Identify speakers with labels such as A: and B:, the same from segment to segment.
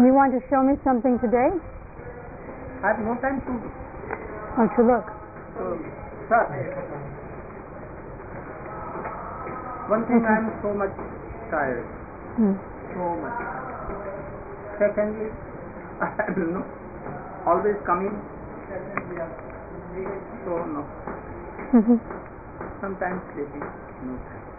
A: You want to show me something today?
B: I have no time to
A: look.
B: Sir, one thing, I am so much tired. So much. Secondly, I am always coming. So no. Sometimes sleeping. No.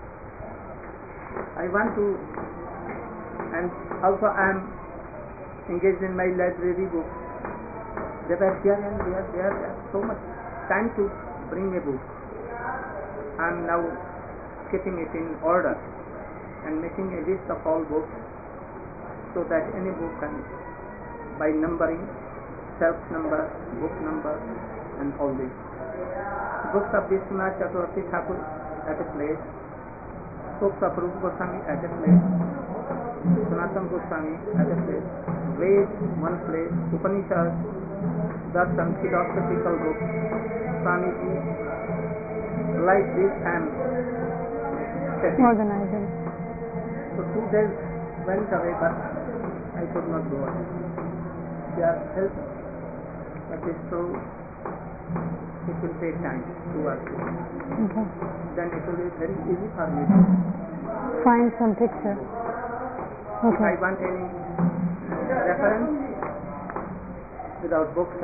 B: I want to, and also I am engaged in my library book. They were here and there so much time to bring a book. I am now getting it in order and making a list of all books so that any book can, by numbering, shelf number, book number, and all this. Books of Vishwanath Chakravarti Thakur at a place, books of Rupa Goswami at a place, Sanatana Goswami at a place, Ved one place, Upanishads, Darshan, philosophical books, Swamiji, like this I am
A: organizing.
B: So 2 days went away, but I could not go on. They are helping, but it's so, it will take time to work.
A: Okay.
B: Then it will be very easy for me to
A: find some picture. Okay.
B: If I want any reference, without books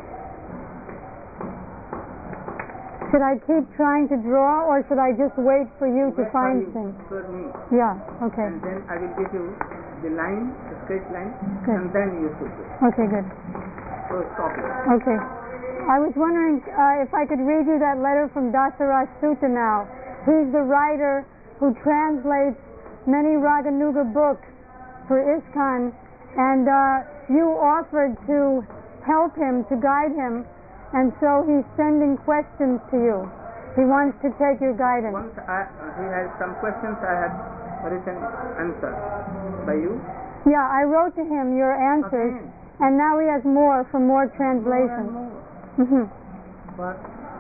A: Should I keep trying to draw, or should I just wait for you to find things?
B: For me.
A: Yeah, okay.
B: And then I will give you the line, the straight line,
A: good.
B: And then you should do.
A: Okay, good.
B: So stop it.
A: Okay. I was wondering if I could read you that letter from Dasaraj Sutta now. He's the writer who translates many Raganuga books for ISKCON, and you offered to help him, to guide him, and so he's sending questions to you. He wants to take your guidance.
B: Once he has some questions, I had written answers by you.
A: Yeah, I wrote to him your answers, and now he has more for more translations.
B: What?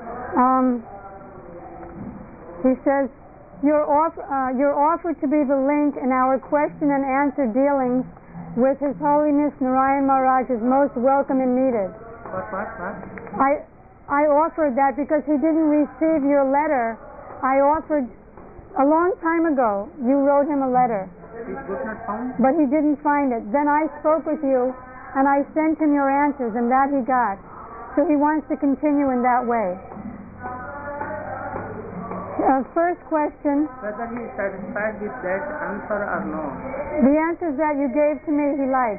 A: He says, you're offered to be the link in our question and answer dealings with His Holiness Narayan Maharaj is most welcome and needed.
B: What?
A: I offered that because he didn't receive your letter. I offered a long time ago. You wrote him a letter.
B: He could not find?
A: But he didn't find it. Then I spoke with you, and I sent him your answers, and that he got. So he wants to continue in that way. First question.
B: Whether he is satisfied with that answer or no?
A: The answers that you gave to me, he liked.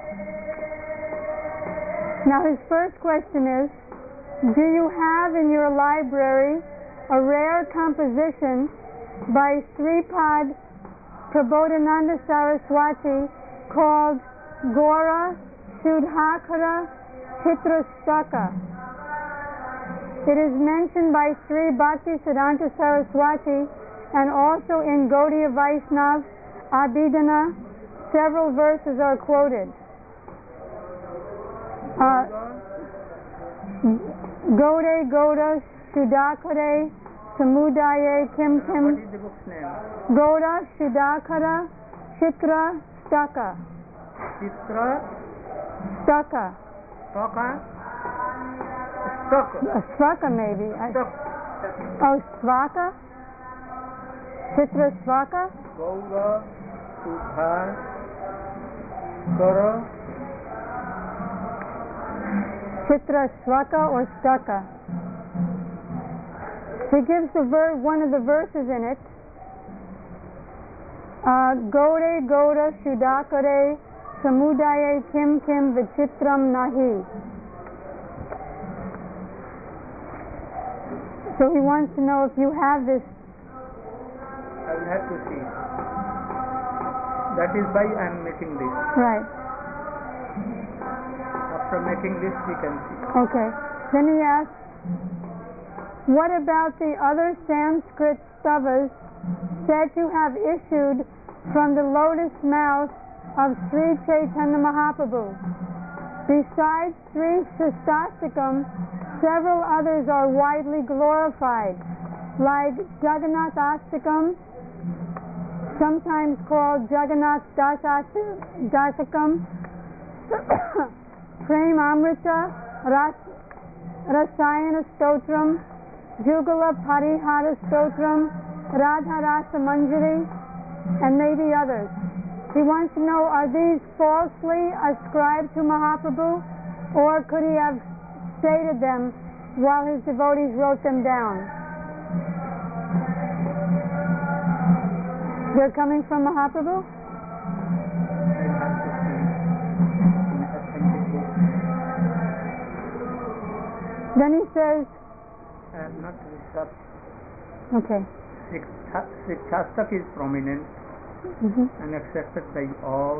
A: Now his first question is, do you have in your library a rare composition by Sripad Prabodhananda Saraswati called Gora Shudhakara Chitrastaka? It is mentioned by Sri Bhakti Siddhanta Saraswati and also in Gaudiya Vaishnav Abhidhana. Several verses are quoted. Gode Goda Shudakare Samudaye Kim Kim.
B: What is the book's name?
A: Goda Shudakara Chitra Staka.
B: Chitra
A: Staka.
B: Staka?
A: Svaka maybe. Oh, Svaka? Chitra Svaka?
B: Gaura Sudha Kara
A: Chitra Svaka or Staka. He gives one of the verses in it. Gode Goda Shudakare Samudaye Kim Kim Vichitram Nahi. So he wants to know if you have this.
B: I will have to see. That is why I am making this.
A: Right.
B: After making this, we can see.
A: Okay. Then he asks, what about the other Sanskrit stavas said to have issued from the lotus mouth of Sri Chaitanya Mahaprabhu? Besides Sri Shastastikam, several others are widely glorified, like Jagannath Astakam, sometimes called Jagannath Dasakam, Prem Amrita Rasayana Stotram, Jugala Parihara Stotram, Radha Rasa Manjari, and maybe others. He wants to know, are these falsely ascribed to Mahaprabhu, or could he have stated them while his devotees wrote them down? They're coming from Mahaprabhu? Then he says,
B: not Rishabh.
A: Okay.
B: Sikshastak is prominent and accepted by all.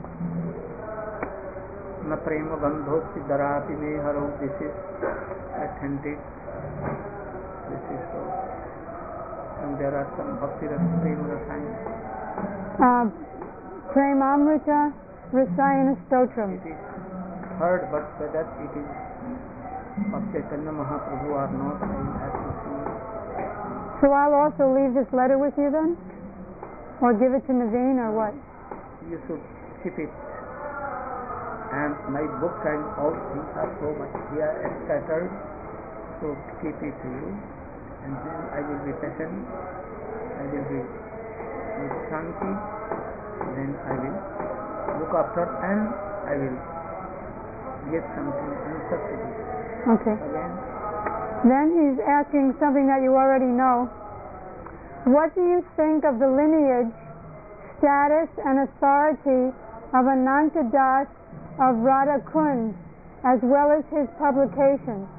B: Na prema gandho siddharapi me haro. This is authentic. This is so. And there are some bhakti prema rasayana.
A: Premamrita Rasayana Stotram.
B: It is heard, but whether it is of Chaitanya Mahaprabhu or not, I will have to see.
A: So I'll also leave this letter with you then? Or give it to Naveen or what?
B: You should keep it. And my book and all things are so much here scattered, so keep it to you. And then I will be patient, I will be with Shanti, then I will look after and I will get something answer to this.
A: Okay.
B: Again.
A: Then he's asking something that you already know. What do you think of the lineage, status, and authority of Ananta Das of Radha Kund, as well as his publications?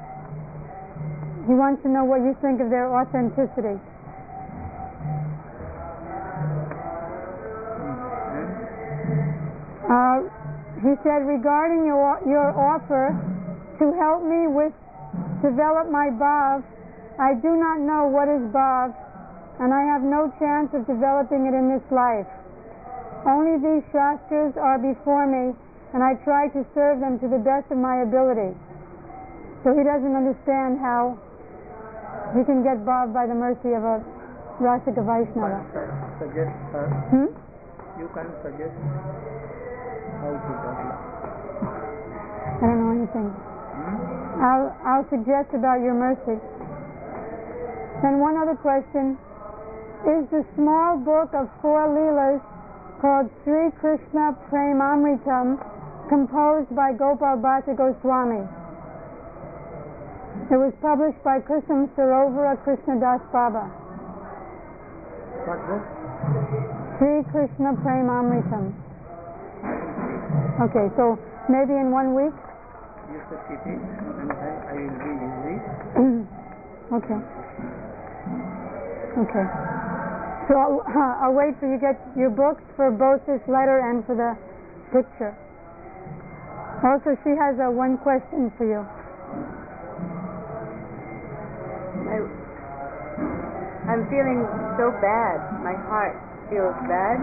A: He wants to know what you think of their authenticity. He said, regarding your offer to help me develop my bhav, I do not know what is bhav, and I have no chance of developing it in this life. Only these shastras are before me, and I try to serve them to the best of my ability. So he doesn't understand how he can get bhav by the mercy of a Rasika Vaishnava.
B: Suggest her. You can suggest how to develop.
A: I don't know anything. I'll suggest about your mercy. Then one other question. Is the small book of 4 Leelas called Sri Krishna Premamritam composed by Gopal Bhatta Goswami? It was published by Krishnam Sarovara Krishnadas Baba.
B: What book?
A: Sri Krishna Premamritam. Okay, so maybe in 1 week?
B: You should keep it, and then I will be busy.
A: Okay. Okay. So I'll wait for you to get your books for both this letter and for the picture. Also, she has one question for you.
C: I'm feeling so bad. My heart feels bad.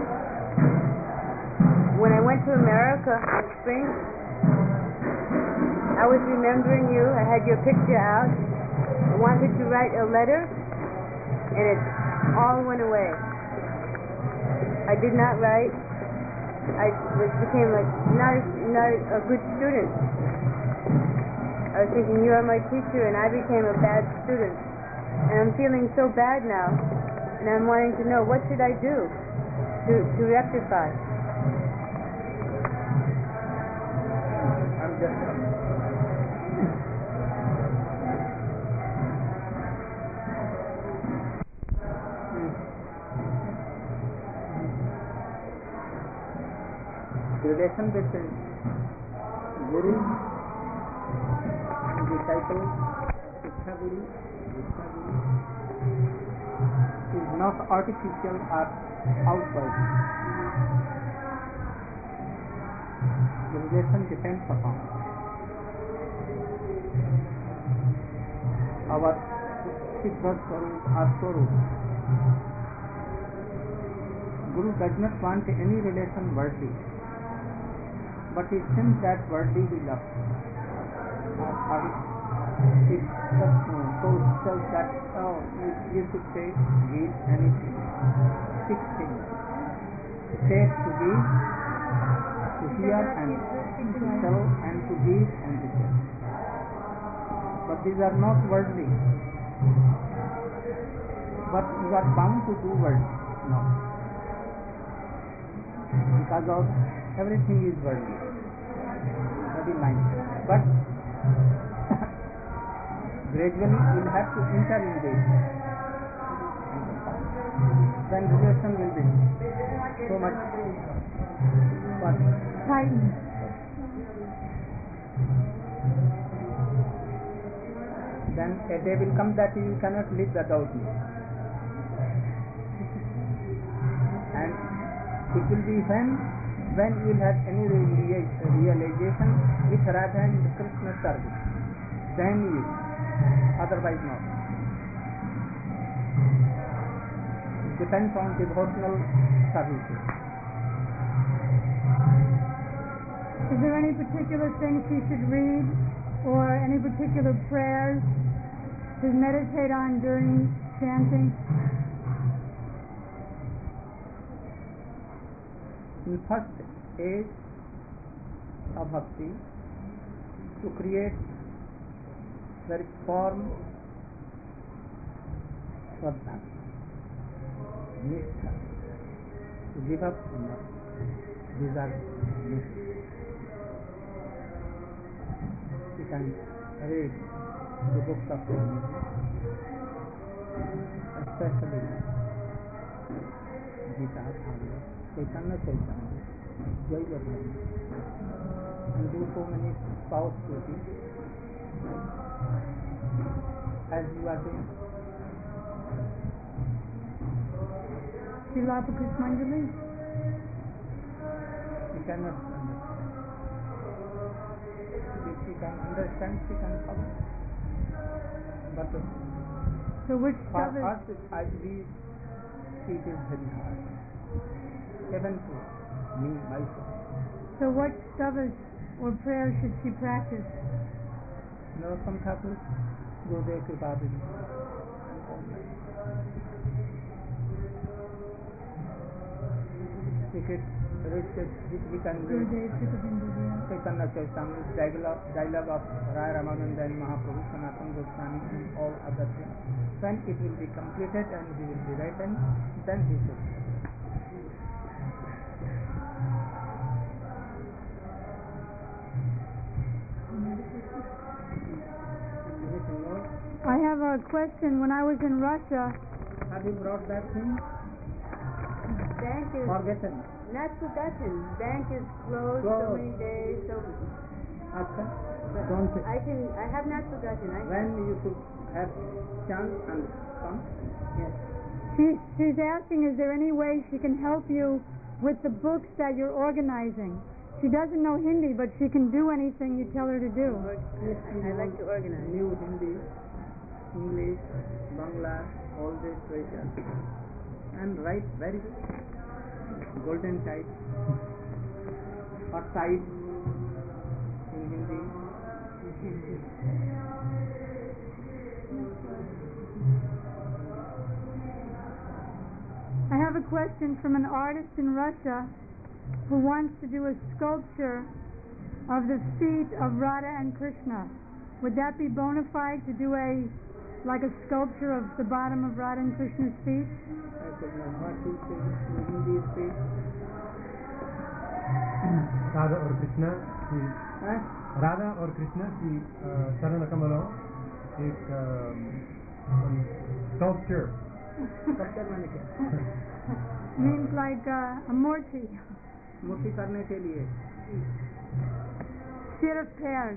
C: When I went to America in spring, I was remembering you. I had your picture out. I wanted to write a letter, and it all went away. I did not write. I became like not a good student. I was thinking, you are my teacher, and I became a bad student. And I'm feeling so bad now, and I'm wanting to know, what should I do to rectify?
B: I'm just relation between Guru, disciple, Shiksha Guru, is not artificial or outward. The relation depends upon our Siddha Swarup or Swarup. Guru does not want any relation worldly, but he thinks that worldly will love. It tells that you should say, give anything, 6 things. Say to give, to hear and to tell and to give and to tell. But these are not worldly. But you are bound to do worldly. No. Because of everything is worldly. Body, mind. But gradually you will have to enter in this. Then relation will be so much
A: tightened.
B: Then a day will come that you cannot live without me. And it will be when you will have any realization with Radha and Krishna service. Then you, otherwise not. It depends on devotional services.
A: Is there any particular thing she should read or any particular prayers to meditate on during chanting?
B: In first stage of bhakti, to create very firm shraddha, nishtha, to give up these are necessary. You can read the books of Swamiji, especially Gita, Bhagavad, Chaitanya Charitamrita, Jaiva Dharma, and do so many spouse duties as you are doing.
A: Srila Pushpanjali?
B: You cannot understand. If she can understand, she can follow. But
A: so which
B: for us, I believe it is very hard. Even to me, myself.
A: So what stavas or prayers should she practice?
B: Narottama Thakur, Gurudev Kripadevi. Secret which we can read. Chaitanya Charitamrita, dialogue of Rai Ramananda and Mahaprabhu, Sanatana Goswami and all other things. When it will be completed and he will be written, then he should.
A: I have a question. When I was in Russia,
B: have you brought that thing?
C: Bank is
B: forgotten.
C: Not forgotten. Bank is closed so many days. So
B: don't
C: I have not forgotten.
B: When you could have chance and come. Yes.
A: She's asking, is there any way she can help you with the books that you're organizing? She doesn't know Hindi, but she can do anything you tell her to do.
C: I like to organize.
B: New Hindi, English, Bangla, all this treasures. And write very golden type or type in Hindi.
A: I have a question from an artist in Russia who wants to do a sculpture of the feet of Radha and Krishna. Would that be bona fide to do a sculpture of the bottom of Radha and Krishna's feet?
B: I could not. What is in these feet?
D: Radha or Krishna की राधा और कृष्ण की चरण कमलों एक sculpture.
B: Sculpture माने क्या?
A: Means like a मूर्ति.
B: मूर्ति करने के लिए.
A: Set of pairs.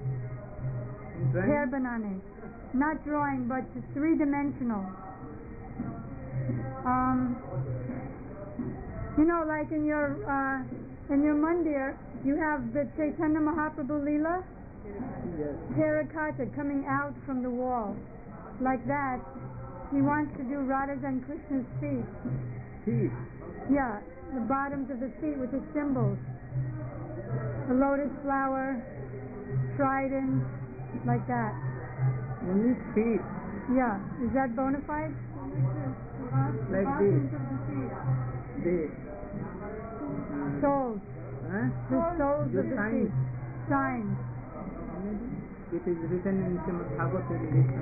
A: Pair banane. Not drawing, but three-dimensional. Like in your mandir, you have the Chaitanya Mahaprabhu Leela,
B: yes.
A: Terracotta coming out from the wall, like that. He wants to do Radha's and Krishna's feet.
B: Feet?
A: Yeah, the bottoms of the feet with the symbols. The lotus flower, trident, like that.
B: Only feet?
A: Yeah, is that bona fide?
B: Like this? This.
A: Soles. The souls
B: The
A: of the
B: signs.
A: feet. Signs.
B: It is written in Srimad Bhagavatam in this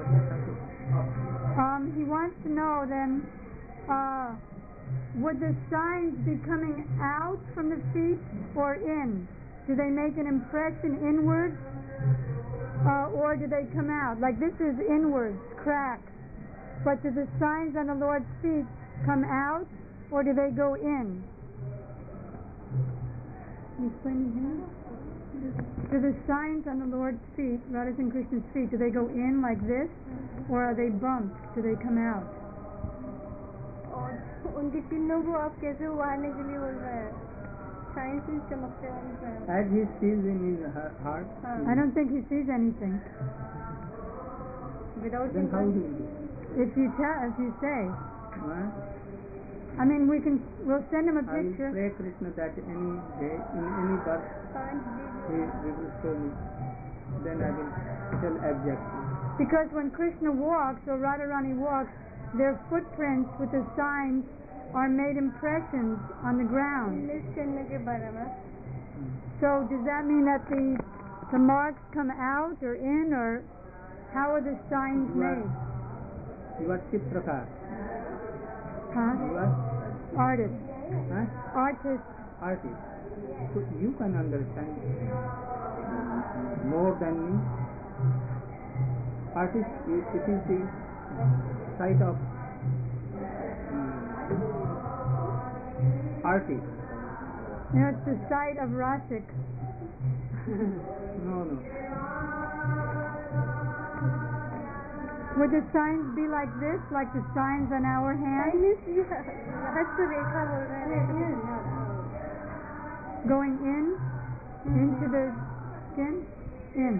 A: He wants to know then, would the signs be coming out from the feet or in? Do they make an impression inwards, or do they come out? Like this is inwards, cracks. But do the signs on the Lord's feet come out, or do they go in? You explain to him? Do the signs on the Lord's feet, Radha and Krishna's feet, do they go in like this, or are they bumped? Do they come out?
C: और उनके चिन्हों को आप कैसे उभारने के लिए बोल रहे हैं? साइंस से चमकते हैं.
B: As he sees in his heart.
A: I don't think he sees anything.
C: Without
B: Then how do you?
A: If you say.
B: Huh?
A: I mean, we'll send him a
B: I will
A: picture.
B: pray Krishna that any day, in any birth, he will show me. Then I will tell exactly.
A: Because when Krishna walks, or Radharani walks, their footprints with the signs are made impressions on the ground. So does that mean that the marks come out or in, or how are the signs made?
B: You are Chitrakar.
A: Huh?
B: You are
A: Artist.
B: artist. So you can understand more than me. Artist, it is the sight of artist.
A: It's the sight of Rasik.
B: No.
A: Would the signs be like this, like the signs on our hands? Going into the skin? In.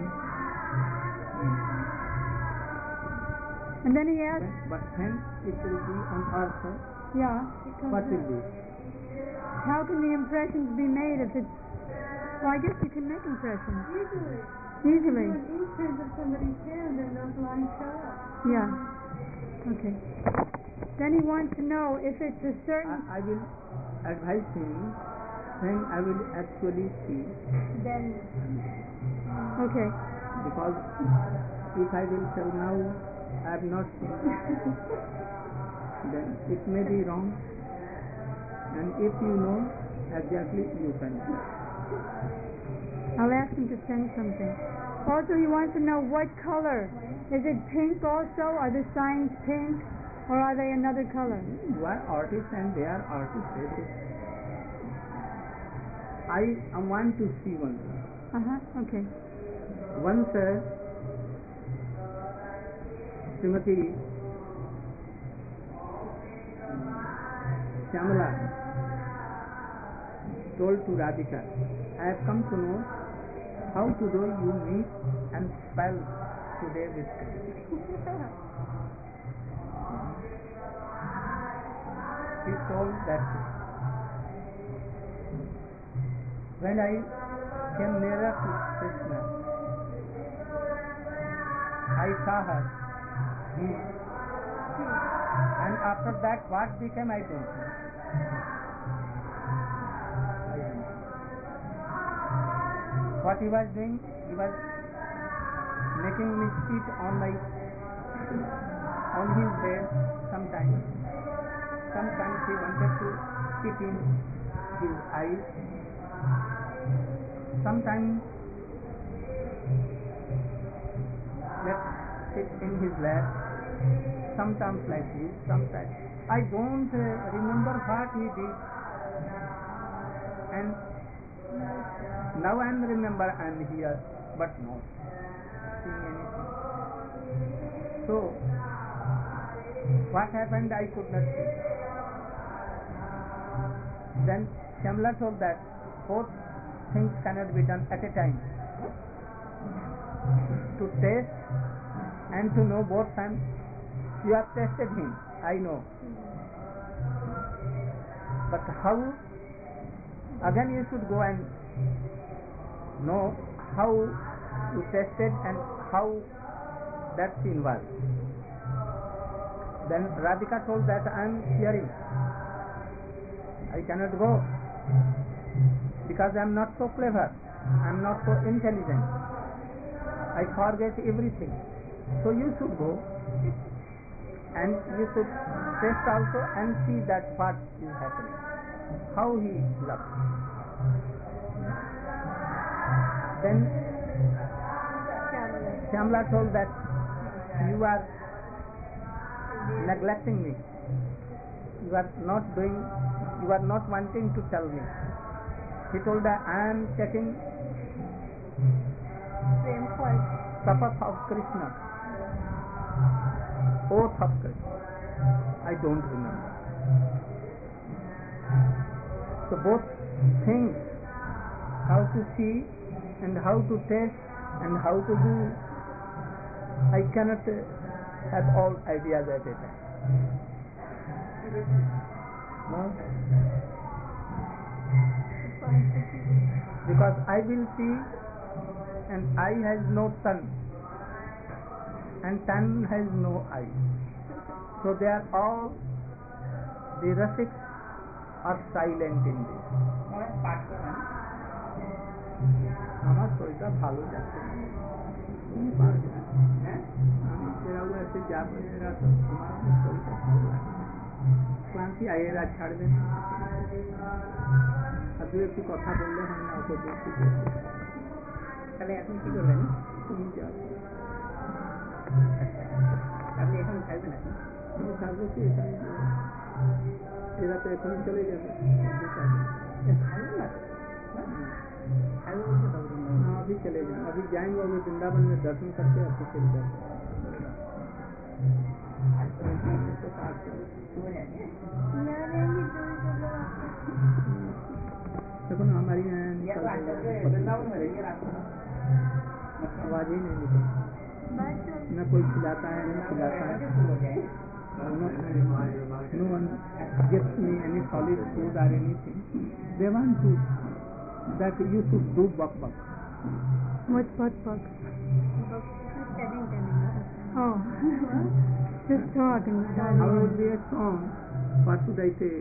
A: And then he asked,
B: But hence it will be on earth.
A: yeah,
B: What will be?
A: how can the impressions be made if it's, well, I guess you can make impressions. Easily.
C: Imprint of somebody's hand and those lines show up.
A: Yeah. Okay. Then he wants to know if it's a certain...
B: I will advise him when I will actually see.
C: Then.
A: Okay.
B: Because if I will tell now I have not seen, then it may be wrong. And if you know exactly, you can.
A: I'll ask him to send something. Also, he wants to know what color. Is it pink also? Are the signs pink? Or are they another color?
B: You are artists and they are artists. I want to see one.
A: Okay.
B: Once Srimati Shyamala told to Radhika, I have come to know how to do you meet and spell today with Krishna. He told that when I came nearer to Krishna, I saw her. And after that, what became, I don't know. What he was doing, he was making me sit on his bed sometimes. Sometimes he wanted to sit in his eyes. Sometimes let's sit in his lap. Sometimes like this, sometimes. I don't remember what he did. And now I remember I am here, but not seeing anything. So, what happened I could not see. Then Shyamala told that both things cannot be done at a time. To taste and to know both times. You have tested him, I know. But how? Again you should go and know how you tested and how that's involved. Then Radhika told that I am hearing. I cannot go. because I am not so clever, I am not so intelligent. I forget everything. So you should go and you should test also and see that what is happening, how he loves. Then Shyamala told that you are neglecting me. You are not wanting to tell me. He told that I am taking Sapath of Krishna, oath of Krishna. I don't remember. So both things, how to see and how to taste and how to do, I cannot have all ideas at a time. No? Because I will see and eye has no tongue and tongue has no eye. So they are all, the rasics are silent in this. আমার শরীরটা ভালো যাচ্ছে না, তুমি পারবে না, আমি সেরাও এসে যাবো, এরা তো তোমার শরীরটা ভালো লাগে, ক্লান্তি এরা ছাড়বে না, আর দু একটু কথা বললে হয় না, অত দূর থেকে তাহলে এখন কি করবেন? তুমি যাও, আপনি এখন খাইবেন? এখন তুমি থাকবো কি এখানে? এরা তো এখনই চলে যাবে। अभी चले जाएं, अभी जाएंगे अभी वृंदावन में दर्शन करके अभी चले जाएंगे। देखो ना हमारी आवाज ही नहीं निकलती, न कोई खिलाता है न खिलाता है। No one gives me any solid food or anything. They want to that you should do bak.
A: What's bak? Oh, just talking.
B: How would be a song? What should I say?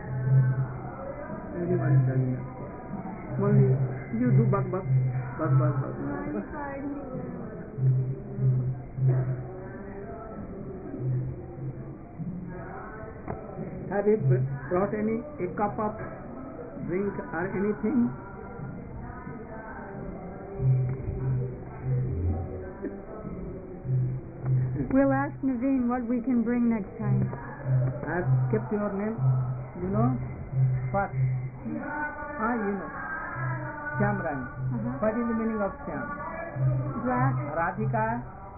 B: Anyone does not. Only you do bak. Have you brought a cup of drink or anything?
A: We'll ask Naveen what we can bring next time.
B: I have kept your name, you know what? You know, Shyam Rani. What is the meaning of Shyam?
A: Black.
B: Radhika.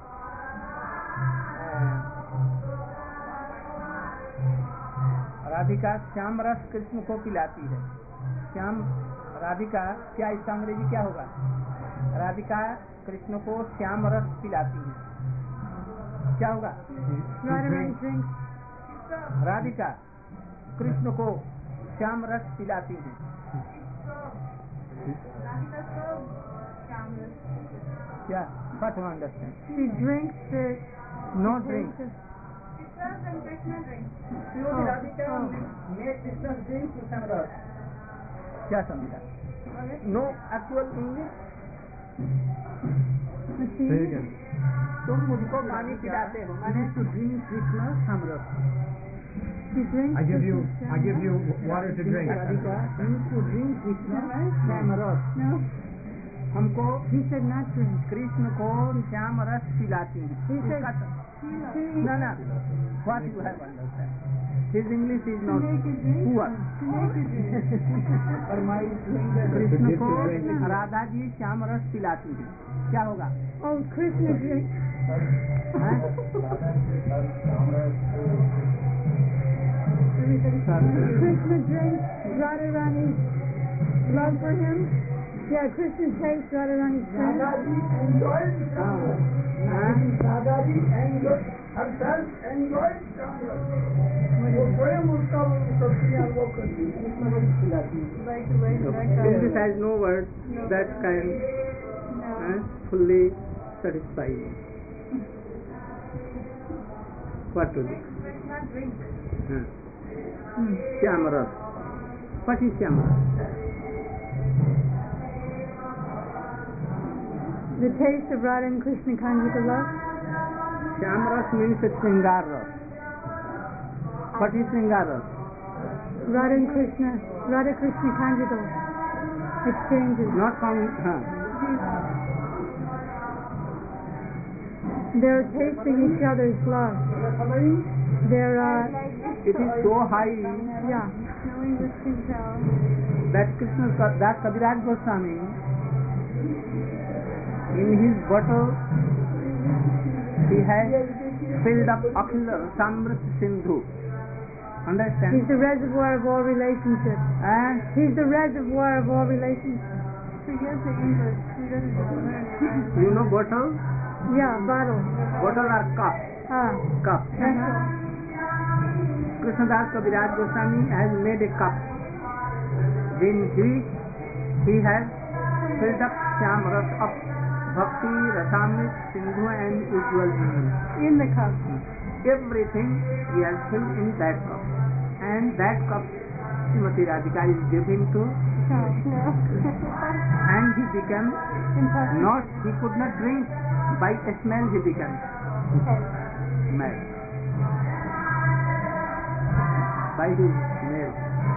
B: Radhika Shyam रस कृष्ण को पिलाती है। श्याम राधिका, क्या इसका अंग्रेजी क्या होगा? राधिका कृष्ण को श्याम रस पिलाती है, क्या होगा? राधिका कृष्ण को श्याम रस पिलाती है। क्या? What to understand?
A: She drinks it.
B: No drink. क्या समझा? No actual English. तुम मुझको पानी पिलाते हो, मैंने to drink Krishna samras.
D: I give you water to drink.
B: Radhika, you to drink Krishna samras.
A: No.
B: हमको
A: He said not drink.
B: Krishna को श्याम रस पिलाती हैं।
A: He said
B: No. What you have understand? His English is not poor. Krishna को राधा जी श्याम रस पिलाती हैं, क्या होगा?
A: Oh, Krishna drinks. Krishna drinks Radharani's love for him. Yeah, Krishna takes Radharani's drink.
B: Radhaji enjoyed herself, enjoyed English has no word that can fully satisfy you. What to do? Shyamaras. What is Shyamaras?
A: The taste of Radha and Krishna conjugal love.
B: Shyam Ras means Shringar Ras. What is Shringar Ras?
A: Radha Krishna conjugal exchanges.
B: Not from,
A: They're tasting each other's love. They're
B: it is so high
A: yeah.
B: that that Kaviraj Goswami, in his bottle, he has filled up Akhil Samrit Sindhu. Understand?
A: He's the reservoir of all relationships. He's the reservoir of all relationships.
C: Forget the English. He doesn't learn.
B: You know bottle?
A: Yeah, bottle.
B: Bottle or cup? Cup. Krishnadas Kaviraj Goswami has made a cup. In which he has filled up Shyam Ras of Bhakti, Rasamrit, Sindhu and Ujjwal Jindal.
A: In the cup.
B: Everything he has filled in that cup. And that cup Srimati Radhika is given to and he became he could not drink. By a smell he became mad. By his smell.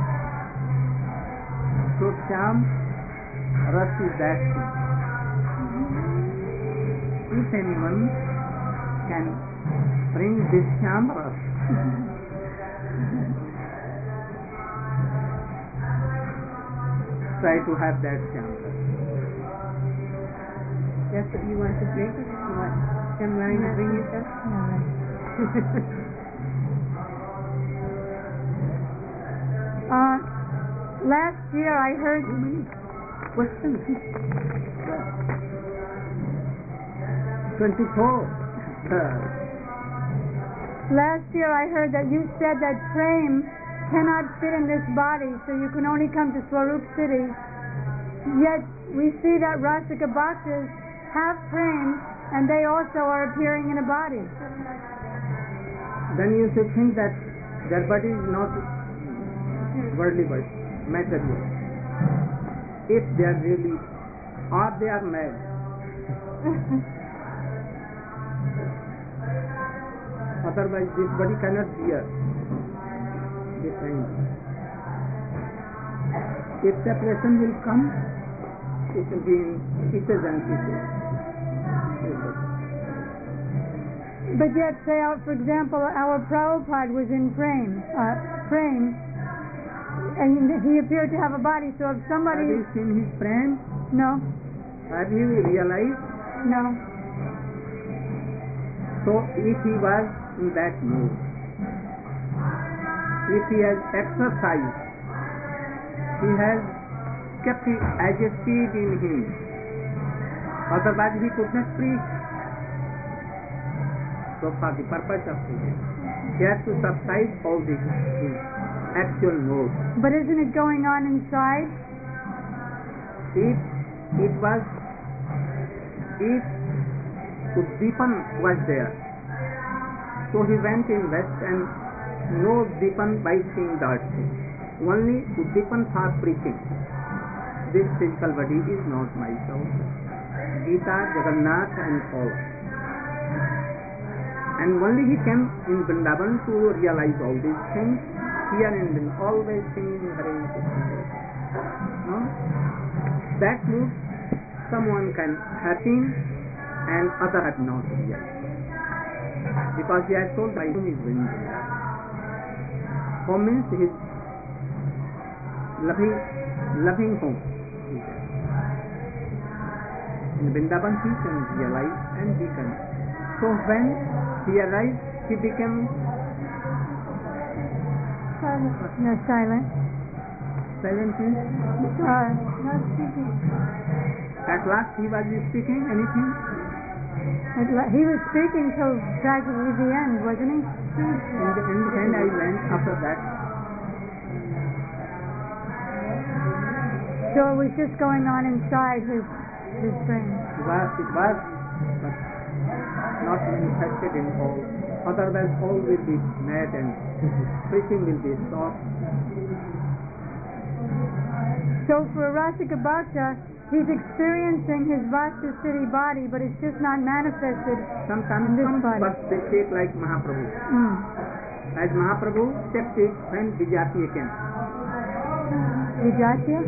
B: So Shyam Ras is that thing. If anyone can bring this Shyam Ras, try to have that Shyam Ras.
C: That's what you want to drink? You want them learning to bring you stuff?
A: Last year I heard
B: Questions. 24.
A: Last year I heard that you said that prem cannot fit in this body, so you can only come to Swarup City. Yet we see that Rasika Bhaktas have prem, and they also are appearing in a body.
B: Then you should think that their body is not worldly body, material. If they are really, or they are mad. Otherwise this body cannot bear this kind. If separation will come, it will be in pieces and pieces.
A: But yet, say, for example, our Prabhupada was in prem, and he appeared to have a body. So if somebody...
B: Have you seen his prem?
A: No.
B: Have you realized?
A: No.
B: So if he was in that mood, if he has exercised, he has kept it as a seed in him, otherwise he could not preach. So for the purpose of preaching, he has to subside all this actual mode.
A: But isn't it going on inside?
B: If Uddipan was there, so he went in west and no Uddipan by seeing that thing. Only Uddipan for preaching. This physical body is not my soul. Gita, Jagannath and all. And only he came in Vrindavan to realize all these things. Here and then always singing Hare Krishna. No? That mood someone can have seen and other have not yet. Because he has told by whom is Vrindavan. Home means his loving home. In Vrindavan he can realize and he can. So when he arrived, he became
A: silent. No, silent.
B: Silent means?
A: Not speaking.
B: At last he was speaking anything?
A: He was speaking till practically the end, wasn't he?
B: In the end I went after that.
A: So it was just going on inside his brain.
B: It was, but not manifested in all. Otherwise all will be mad and preaching will be stopped.
A: So for a Rasika Bhakta, he's experiencing his Vasta City body, but it's just not manifested
B: Sometimes
A: in this
B: some
A: body.
B: births they take like Mahaprabhu. As Mahaprabhu stepped it when Vijatiya came.
A: Vijatya?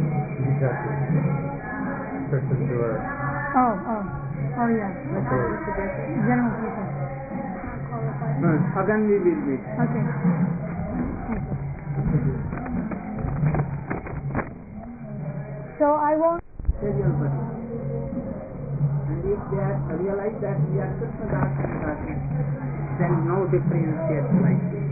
D: Persons who are
A: Oh yeah. General people.
B: Again we will meet.
A: Okay. So I won't.
B: Serial body. And if they have realized that we are Krishna Das and Radha, then no difference yet like this.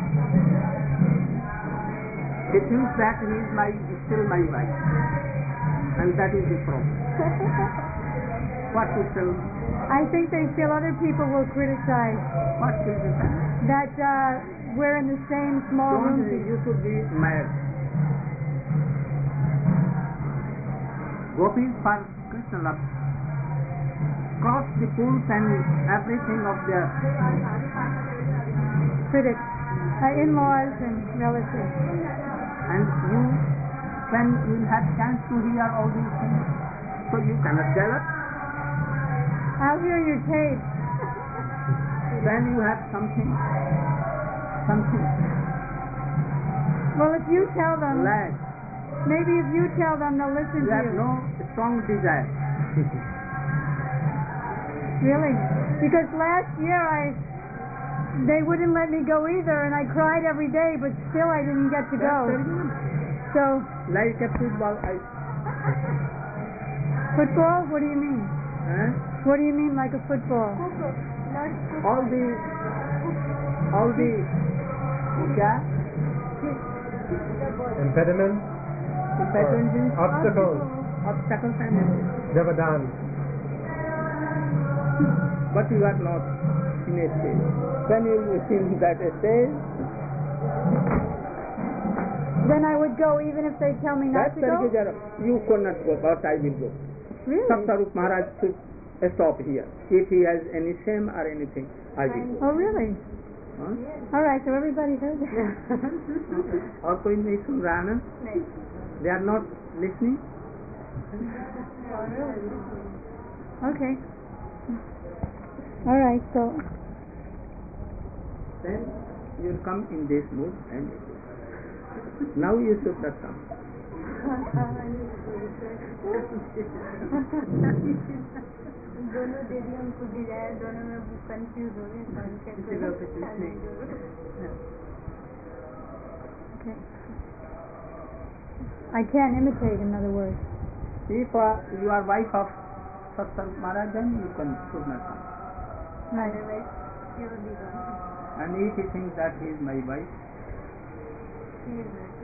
B: They think that he is still my wife. And that is the problem. What to tell?
A: I think they feel other people will criticize
B: What will be that?
A: that we're in the same small room.
B: You should be mad. Gopis for Krishna love cross the pools and everything of their
A: Critics, in-laws and relatives.
B: and you when you have chance to hear all these things, so you cannot jealous.
A: I'll hear your tape.
B: Then you have something.
A: Well, if you tell them,
B: Lag.
A: maybe if you tell them, they'll listen
B: You
A: to
B: have
A: you.
B: no strong desire.
A: Really? Because last year they wouldn't let me go either, and I cried every day, but still I didn't get to go.
B: That's very good.
A: So,
B: Like a football,
A: football? What do you mean? What do you mean like a football?
B: all the yeah,
D: impediments,
B: impediments,
D: obstacles,
B: obstacles and everything.
D: Javadan.
B: But you are not in a stage. When you will be in that stage,
A: Then I would go even if they tell me not
B: that's
A: to go?
B: you could not go, but I will go.
A: Really?
B: Saptarup Maharaj should stop here. If he has any shame or anything, I will go.
A: Oh, really?
B: Huh?
A: All right, so everybody heard that.
B: और कोई नहीं सुन रहा ना? They are not listening.
A: Okay. All right, so
B: Then you will come in this mood and now you should not come.
C: दोनों दे दी हमको Dzire, दोनों में confuse हो गए.
A: okay. I can't imitate, in other words.
B: If you are wife of Saptarup Maharaj, then you should not come.
A: Right.
C: Otherwise, he will be gone.
B: And if he thinks that he is my wife,
C: He is not.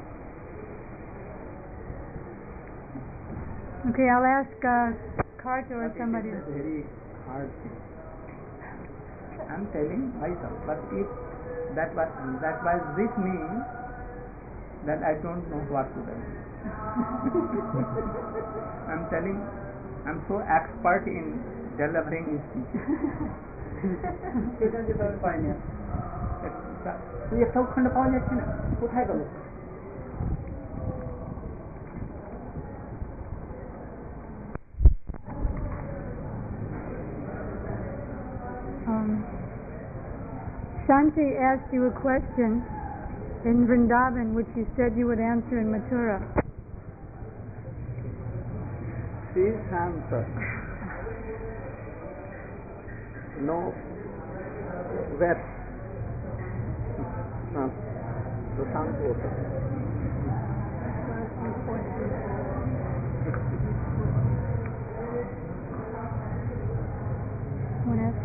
A: Okay, I'll ask Carter or somebody.
B: it is a very hard thing. I am telling myself, but if that was with me, that I don't know what to do. I'm telling, I'm so expert in delivering speech. তুই একটাও খন্ড পাওয়া যাচ্ছে না, কোথায় গেল?
A: Shanti asked you a question in Vrindavan, which you said you would answer in Mathura.
B: Please answer. No wet. No. The sound water.
A: What else?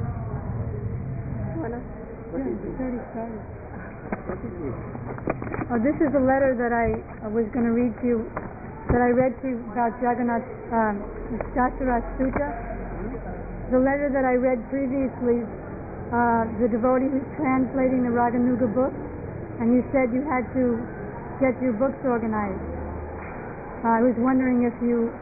B: What is
A: It's already started.
B: What is it?
A: Oh, this is a letter that I was going to read to you, that I read to you about Jagannath Dasharat Sutta. The letter that I read previously, the devotee was translating the Raganuga book, and you said you had to get your books organized. I was wondering if you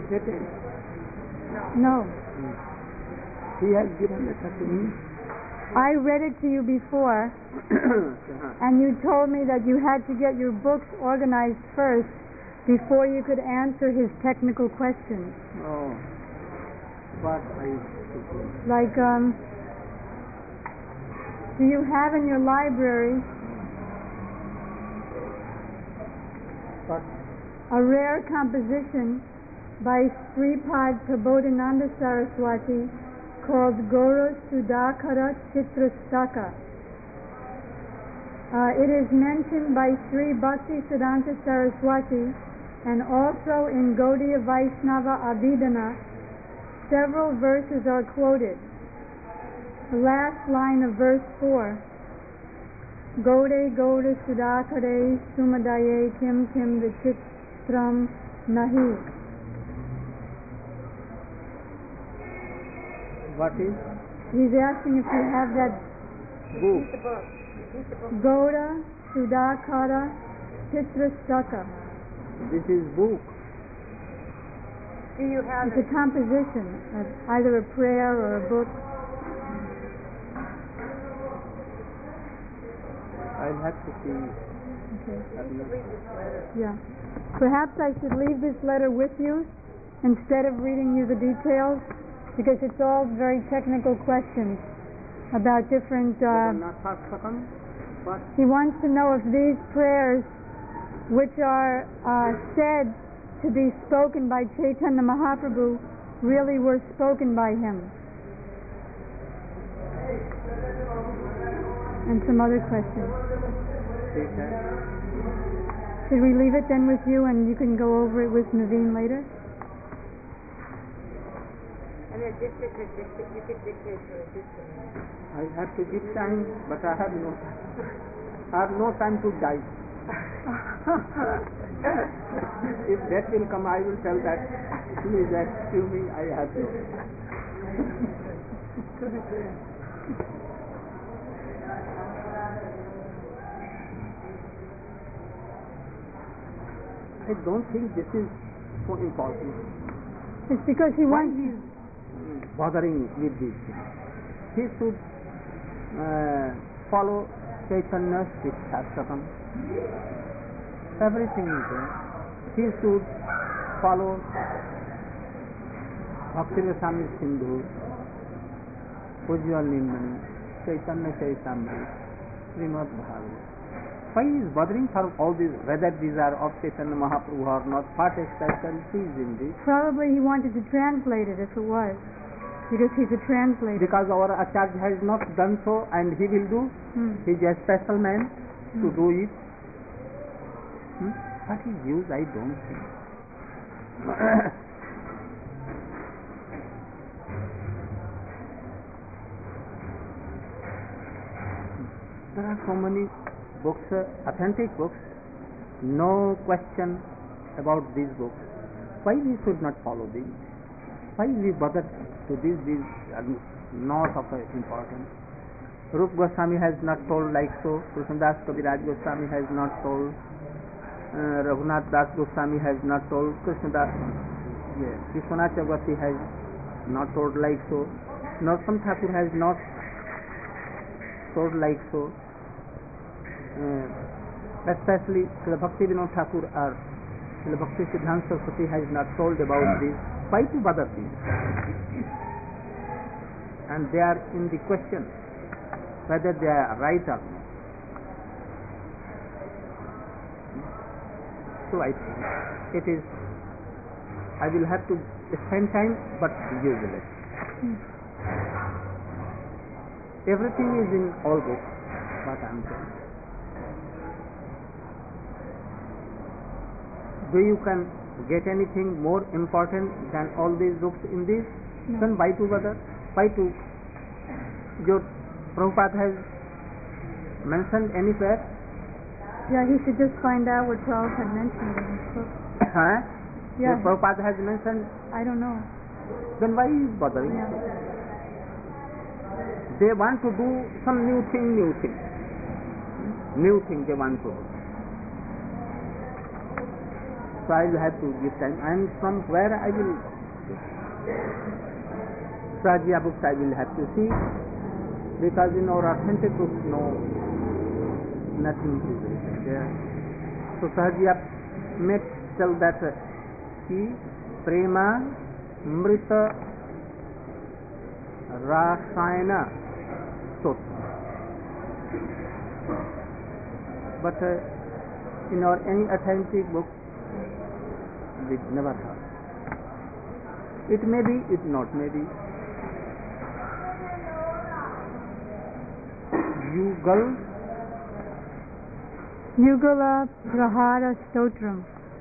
B: Dictated.
A: no.
B: He has given letter to me.
A: I read it to you before, and you told me that you had to get your books organized first before you could answer his technical questions.
B: Oh, what I
A: Like, do you have in your library
B: what?
A: a rare composition by Sripad Prabodhananda Saraswati called Gaura Sudhakara Chitrastaka. It is mentioned by Sri Bhakti Siddhanta Saraswati, and also in Gaudiya Vaishnava Abhidhana several verses are quoted. The last line of verse 4, Gaude Gauda Sudhakare Sumadaye Kim Kim Vichitram Nahi.
B: What is
A: He's asking if you have that
B: book?
A: Gauda Sudhakara Chitrastaka.
B: This is book.
C: Do you have
A: It's a composition, either a prayer or a book.
B: I'll have to see.
A: Okay.
B: Arnav.
A: Yeah. Perhaps I should leave this letter with you instead of reading you the details, because it's all very technical questions about different.
B: What?
A: He wants to know if these prayers, which are said to be spoken by Chaitanya Mahaprabhu, really were spoken by him. And some other questions. Should we leave it then with you, and you can go over it with Naveen later?
C: And a district, you could dictate to a district.
B: I have to give time, but I have no time. I have no time to die. If that will come, I will tell that, please excuse me, I have to. I don't think this is so important.
A: It's because he
B: Why
A: wants.
B: he is bothering with these things? He should follow Chaitanya's Shastakam. Everything is there. He should follow Bhakti Rasami Sindhu, Ujjwal Nindani, Chaitanya Chaitamrita, Srimad Bhagavatam. Why is bothering for all these, whether these are of Chaitanya Mahaprabhu or not? What specialty is in this?
A: Probably he wanted to translate it if it was, because he's a translator.
B: Because our Acharya has not done so, and he will do. He is a special man to do it. What is use? I don't think. There are so many books, authentic books, no question about these books. Why we should not follow these? Why we bother to these? These are not of importance. Rup Goswami has not told like so. Krishnadas Kaviraj Goswami has not told. Raghunath Das Goswami has not told. Vishwanath Chakravarti has not told like so. Narottama Thakur has not told like so. Especially Srila Bhakti Vinod Thakur or Srila Bhakti Siddhanta Saraswati has not told about this. Why to bother these? And they are in the question whether they are right or not. So I think it is, I will have to spend time, but useless. Everything is in all books, what I am saying. Do you can get anything more important than all these books in this?
A: No.
B: Then why to bother? Why to? Your Prabhupada has mentioned anywhere?
A: Yeah, he should just find out what Prabhupada mentioned in his book. Yeah.
B: Your Prabhupada has mentioned,
A: I don't know.
B: then why is bothering?
A: Yeah.
B: They want to do some new thing. New thing they want to do. So I will have to give time. And from where I will, Prajya books I will have to see. because in our authentic books, no, nothing is written there. So Sahajiya may tell that ki prema mrita rasayana stotra. But in our any authentic book, we never heard. It may be, it not may be.
A: Yugala Prahara Stotram.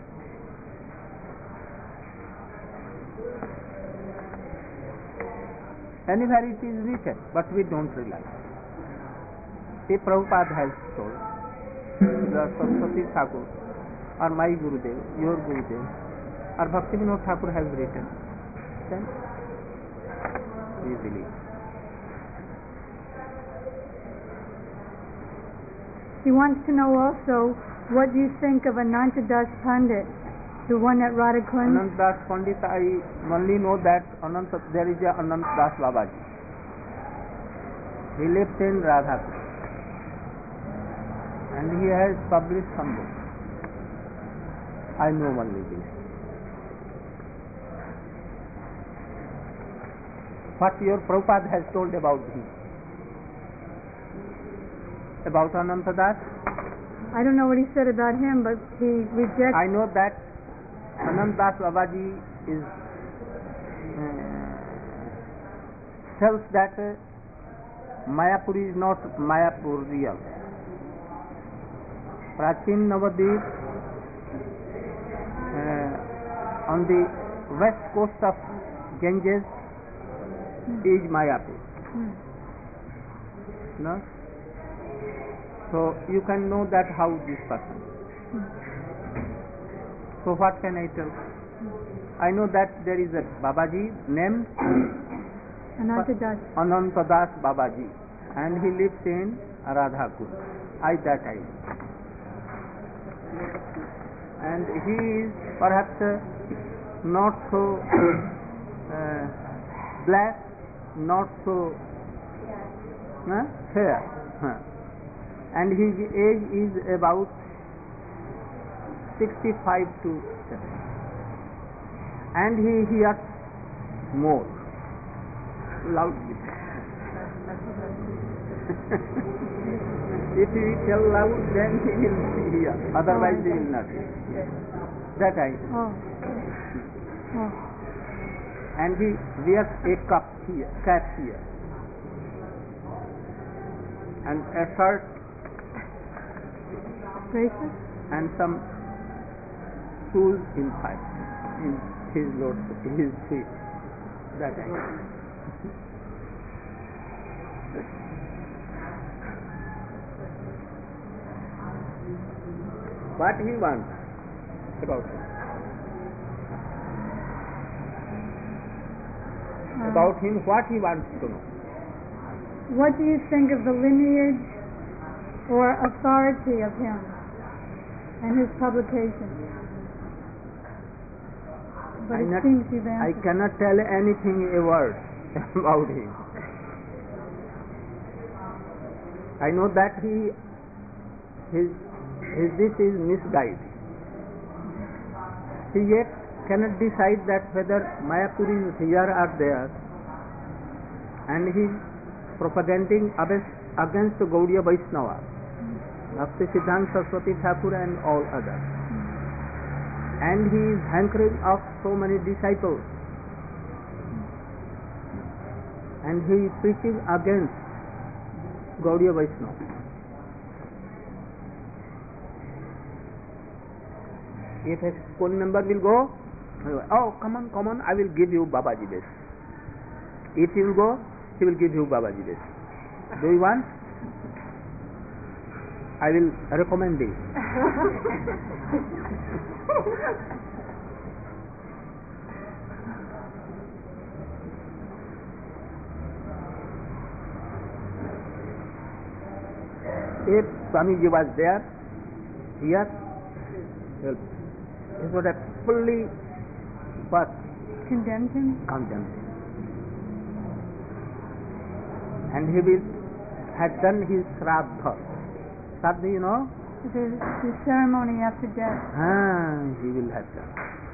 B: Anywhere it is written, but we don't realize. See, Prabhupada has told, the Saraswati Thakur, or my Gurudev, your Gurudev, or Bhaktivinoda Thakur has written, then we believe.
A: He wants to know also what you think of Anantadas Pandit, the one at Radhakund.
B: Anantadas Pandit, I only know that there is a Anantadas Babaji. He lives in Radhakund and he has published some books. I know only this. What your Prabhupada has told about him? About Anantadas?
A: I don't know what he said about him, but he rejects.
B: I know that Anantadas Babaji is tells that Mayapur is not Mayapur real. Prachin Navadvip on the west coast of Ganges is Mayapur. No? So you can know that how this person. So what can I tell? I know that there is a Babaji named Anantadas Babaji, and he lives in Radhakund. I know. And he is perhaps not so black, not so fair. And his age is about 65 to 70. And he hears more loudly. If he tell loud, then he will hear. Otherwise, he will not hear. That I know. And he wears a cap here, and a shirt,
A: bracelet,
B: and some shoes in his feet. That I know. What he wants about him? About him, what he wants to know.
A: What do you think of the lineage or authority of him and his publications? But it seems you've answered.
B: I cannot tell anything a word about him. I know that his this is misguided. He yet cannot decide that whether Mayapur is here or there, and he is propagating against Gaudiya Vaishnava, Bhakti Siddhanta Saraswati Thakur and all others. And he is hankering of so many disciples, and he is preaching against Gaudiya Vaishnava. If a phone number will go, oh, come on, I will give you Babaji this. If he will go, he will give you Babaji this. Do you want? I will recommend it. If Swamiji was there, here, he would have fully
A: condemned him.
B: And he will had done his Shraddha. Shraddha, you know?
A: The ceremony after death.
B: He will have done.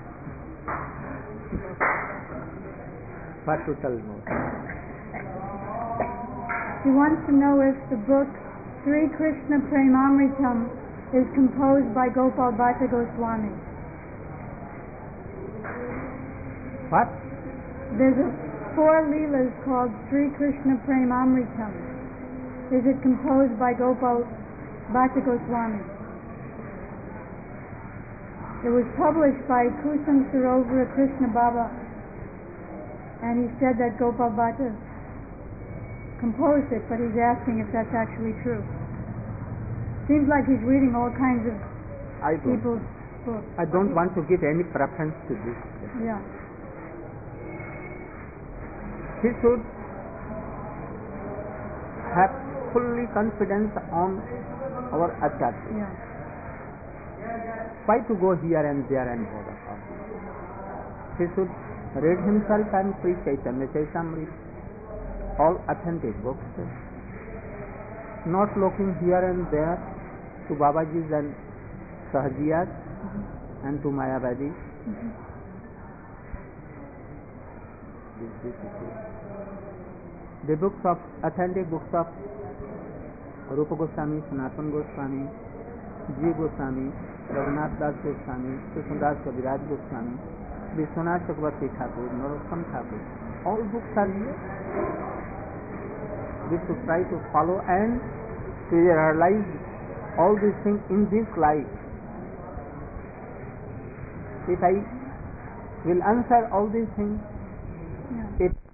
B: What to tell more?
A: He wants to know if the book Sri Krishna Premamritam is composed by Gopal Bhatta Goswami.
B: What?
A: There's 4 Leelas called Sri Krishna Premamritam. Is it composed by Gopal Bhatta Goswami? It was published by Kusum Sarovara Krishna Baba, and he said that Gopal Bhatta composed it, but he's asking if that's actually true. Seems like he's reading all kinds of people's books.
B: I don't want to give any preference to this.
A: Yeah.
B: He should have fully confidence on our Acharya.
A: Yeah.
B: Why to go here and there and bother? He should read himself and preach Chaitanya Charitamrita, all authentic books, not looking here and there to Babajis and Sahajiyas and to Mayavadis. The books of authentic books of Rupa Goswami, Sanatana Goswami, G. Goswami, Raghunath Das Goswami, Krishnadas Kaviraj Goswami, Vishwanath Chakravarti Thakur, Narottam Thakur, all books are here. We should try to follow and to realize all these things in this life. If I will answer all these things,
A: Yeah.
B: it